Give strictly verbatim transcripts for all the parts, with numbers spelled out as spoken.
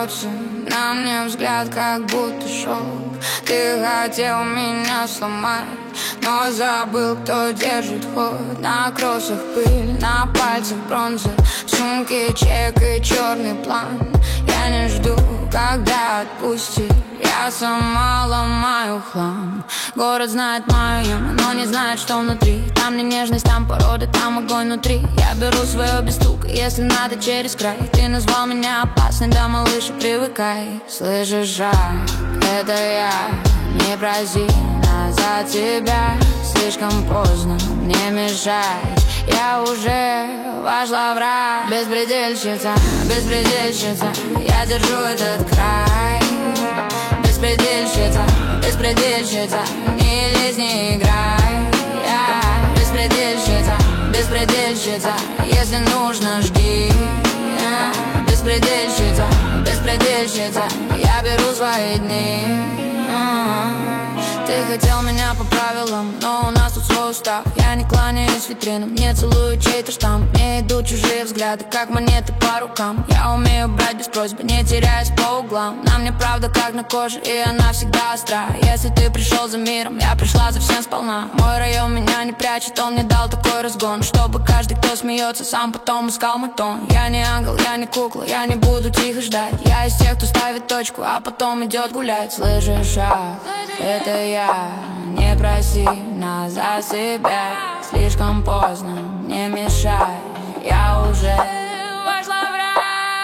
остается на мне взгляд, как будто шок. Ты хотел меня сломать, но забыл, кто держит ход. На кроссах пыль, на пальцах бронза, в сумке чек и черный план. Я не жду, когда отпустит, я сама ломаю хлам. Город знает мое имя, но не знает, что внутри. Там не нежность, там порода, там огонь внутри. Я беру свое без стука, если надо через край. Ты назвал меня опасной, да, малыш, привыкай. Слышишь, шаг, это я, не проси назад тебя. Слишком поздно, мне мешать, я уже вошла в рай. Беспредельщица, беспредельщица, я держу этот край. Беспредельщица, беспредельщица, не лезь, не играй. Я беспредельщица, беспредельщица, если нужно, жди. Я беспредельщица, беспредельщица, я беру свои дни. Ты хотел меня по правилам, но у нас тут свой устав. Я не кланяюсь витринам, не целую чей-то штамп. Мне идут чужие взгляды, как монеты по рукам. Я умею брать без просьбы, не теряясь по углам. На мне правда как на коже, и она всегда остра. Если ты пришел за миром, я пришла за всем сполна. Мой район меня не прячет, он мне дал такой разгон, чтобы каждый, кто смеется, сам потом искал мой тон. Я не ангел, я не кукла, я не буду тихо ждать. Я из тех, кто ставит точку, а потом идет гулять. Слышишь, шаг, это я. Я не проси назад себя, слишком поздно, не мешай, я уже вошла в рай.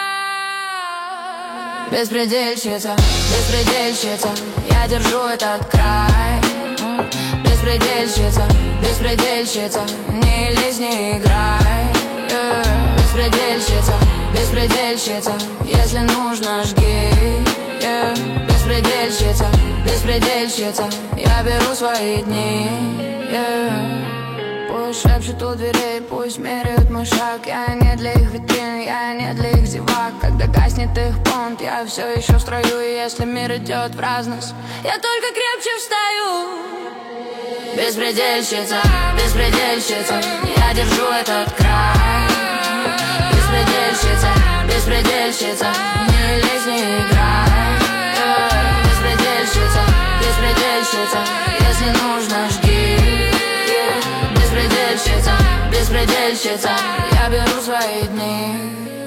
Беспредельщица, беспредельщица, я держу этот край. Беспредельщица, беспредельщица, не лезь, не играй. Беспредельщица, беспредельщица, если нужно, жги. Беспредельщица, беспредельщица, я беру свои дни. yeah. Пусть шепчут у дверей, пусть меряют мой шаг. Я не для их витрин, я не для их зевак. Когда гаснет их понт, я все еще в строю. И если мир идет в разность, я только крепче встаю. Беспредельщица, беспредельщица, я держу этот край. Беспредельщица, беспредельщица, не лезь, не играй. Беспредельщица, беспредельщица, если нужно, жги. Беспредельщица, беспредельщица, я беру свои дни.